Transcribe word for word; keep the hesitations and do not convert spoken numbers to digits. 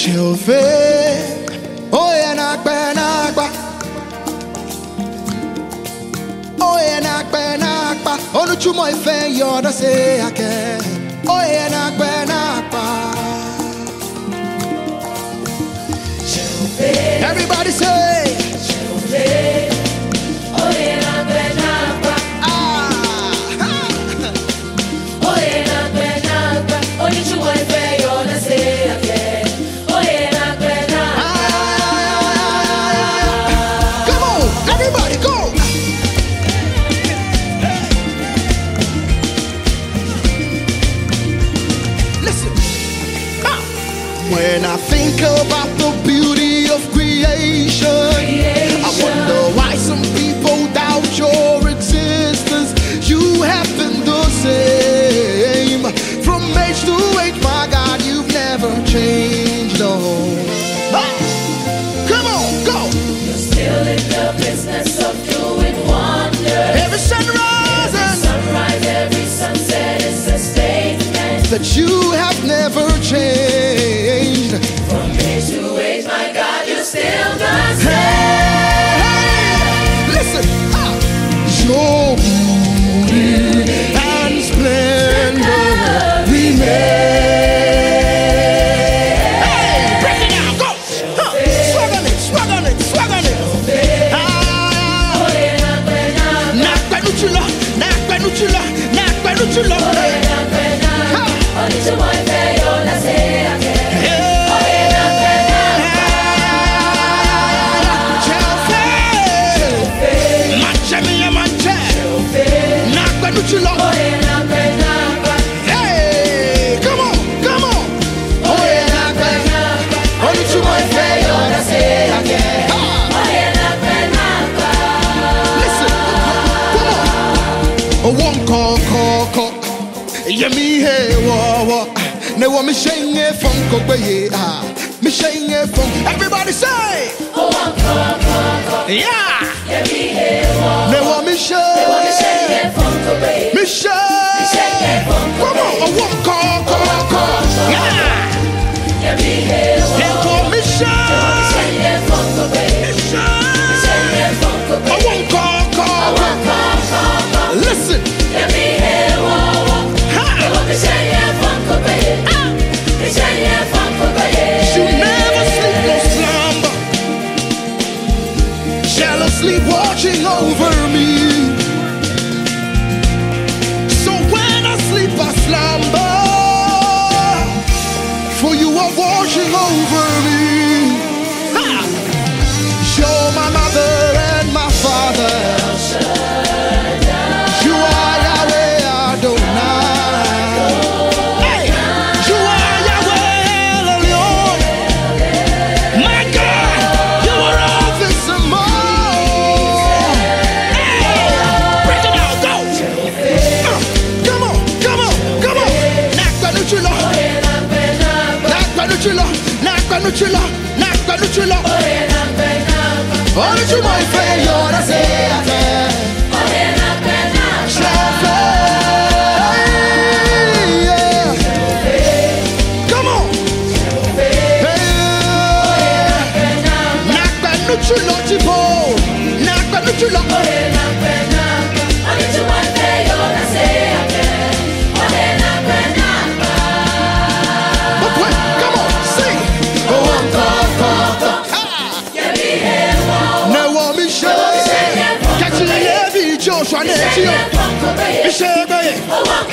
Chauffeur, oh yeah, nakba nakba, oh yeah, nakba nakba. Onu chumo ife yoda say ake, oh yeah, nakba nakba. Everybody say, oh yeah, nakba nakba. Ah, oh yeah, nakba nakba. Onu chumo ife yoda say ake. When I think about the beauty of creation, creation, I wonder why some people doubt your existence. You have been the same from age to age, my God, you've never changed. No. Ah! Come on, go. You're still in the business of doing wonders. Every sunrise, every sunrise, every sunset is a statement that you have never changed. From age to age, my God, you're still the same. Hey, listen, ah. Your beauty and splendor remain. Hey, break it down, go. Huh. Swag on it, swag on it, swag on it. Ah, nakba nuchula, nakba nuchula, nakba nuchula. Hey, come on, come on. Oh yeah, nakba nakba. Only to my face, I say again. Oh yeah, nakba nakba. Listen, come on. Oh, one call, call, call. Yeah, me hey, wah wah. Ne wa me shenge from Kobe, ah. Me shenge from. Everybody say. Oh, one call, call, call. Yeah. Yeah, me hey, wah. Ne wa me shenge. Ne wa me shenge from Kobe. Me shenge. Come on, a one call, call, call. Yeah. Yeah, me hey, wah. Ne wa me shenge. Ne wa me shenge from Kobe. Me shenge from Kobe. A one call, call. A one call, call, call. Listen. Yeah, me hey, wah, wah. Ne wa me shenge from Kobe. Me shenge from Kobe. You never sleep no slumber, jealously watching over me. So when I sleep I slumber, for you are watching over me. Ha! You're my mother and my father. You are Yahweh Adonai. Hey! You are Yahweh Elyon. My God, you are all this and more. Hey! Break it down, go! Uh, come on, come on, come on. Nakba nuchula. Nakba nuchula. Nakba nuchula. Nakba nuchula. Only to my face, you're say again. Come on. Nakba nuchula tipo. Nakba nuchula. Joshua,